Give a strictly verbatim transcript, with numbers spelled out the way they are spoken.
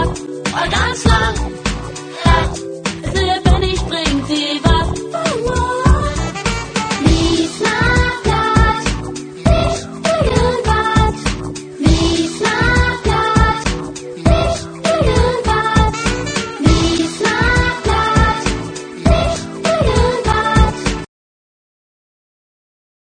Tag war ganz lang. Der Pfennig bringt die